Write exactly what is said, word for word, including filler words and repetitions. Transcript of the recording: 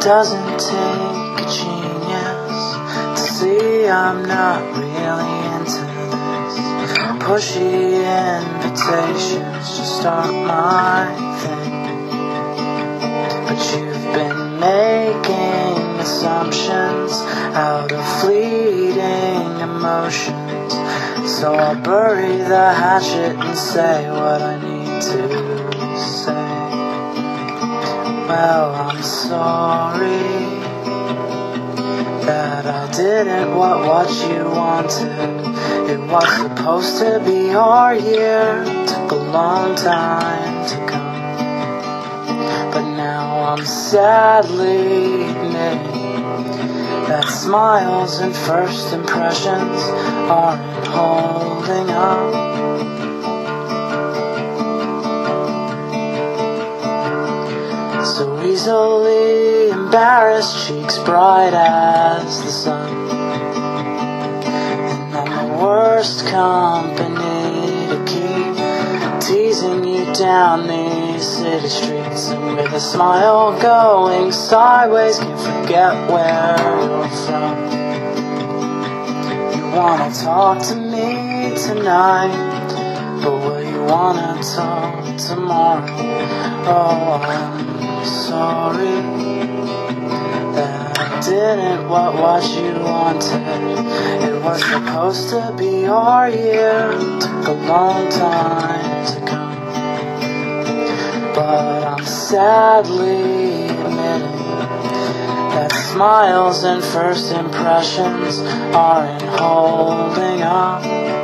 doesn't take a genius to see I'm not really into this pushy invitations to start my thing. But you've been making assumptions out of fleeting emotions, so I'll bury the hatchet and say what I need to say. Well, I'm sorry that I didn't want what you wanted. It was supposed to be our year, took a long time to come. But now I'm sadly admitting that smiles and first impressions aren't holding up. So easily embarrassed, cheeks bright as the sun, and I'm the worst company to keep teasing you down these city streets. And with a smile going sideways, can't forget where you're from. You wanna talk to me tonight, but will you wanna talk tomorrow? Oh, I'm sorry that I didn't want what you wanted. It was supposed to be our year, took a long time to come. But I'm sadly admitting that smiles and first impressions aren't holding up.